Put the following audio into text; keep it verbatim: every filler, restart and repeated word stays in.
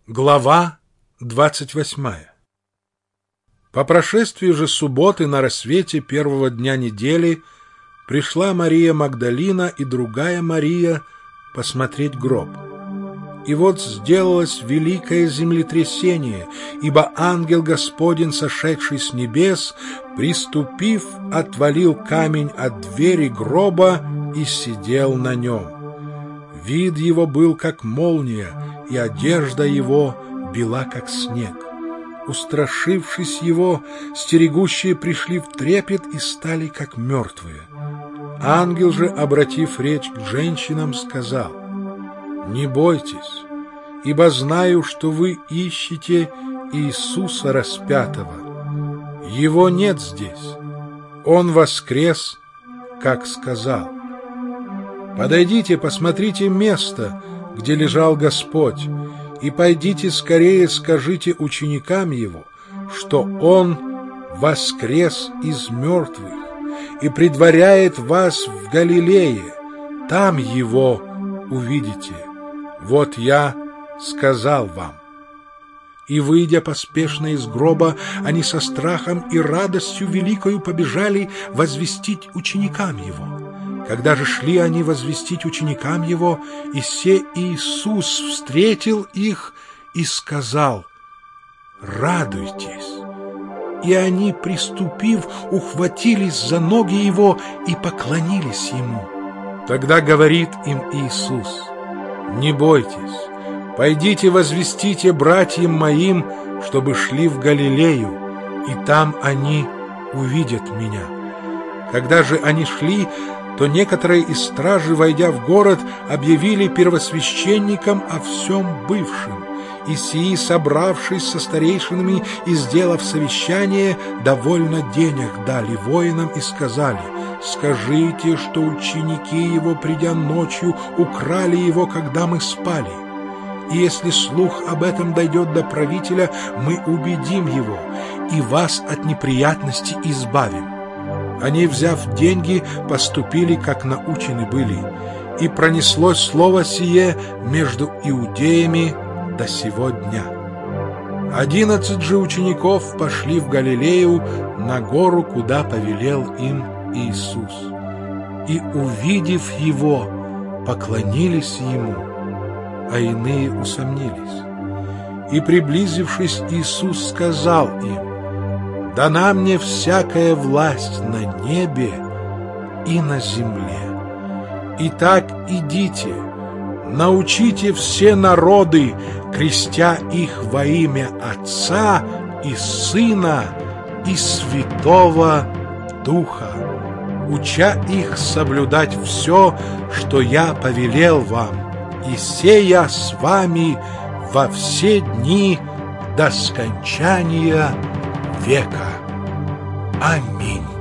Глава двадцать восьмая. По прошествии же субботы на рассвете первого дня недели пришла Мария Магдалина и другая Мария посмотреть гроб. И вот сделалось великое землетрясение, ибо ангел Господень, сошедший с небес, приступив, отвалил камень от двери гроба и сидел на нем. Вид его был, как молния, и одежда его бела, как снег. Устрашившись его, стерегущие пришли в трепет и стали, как мертвые. Ангел же, обратив речь к женщинам, сказал: «Не бойтесь, ибо знаю, что вы ищете Иисуса распятого. Его нет здесь, Он воскрес, как сказал. Подойдите, посмотрите место, где лежал Господь, и пойдите скорее, скажите ученикам Его, что Он воскрес из мертвых и предваряет вас в Галилее, там Его увидите. Вот я сказал вам». И, выйдя поспешно из гроба, они со страхом и радостью великою побежали возвестить ученикам Его. Когда же шли они возвестить ученикам Его, и се Иисус встретил их и сказал: «Радуйтесь». И они, приступив, ухватились за ноги Его и поклонились Ему. Тогда говорит им Иисус: «Не бойтесь, пойдите возвестите братьям моим, чтобы шли в Галилею, и там они увидят Меня». Когда же они шли, то некоторые из стражи, войдя в город, объявили первосвященникам о всем бывшем. И сии, собравшись со старейшинами и сделав совещание, довольно денег дали воинам и сказали: «Скажите, что ученики его, придя ночью, украли его, когда мы спали. И если слух об этом дойдет до правителя, мы убедим его и вас от неприятности избавим». Они, взяв деньги, поступили, как научены были, и пронеслось слово сие между иудеями до сего дня. Одиннадцать же учеников пошли в Галилею на гору, куда повелел им Иисус. И, увидев Его, поклонились Ему, а иные усомнились. И, приблизившись, Иисус сказал им: «Дана мне всякая власть на небе и на земле. Итак, идите, научите все народы, крестя их во имя Отца и Сына и Святого Духа, уча их соблюдать все, что я повелел вам, и сея с вами во все дни до скончания века. Аминь».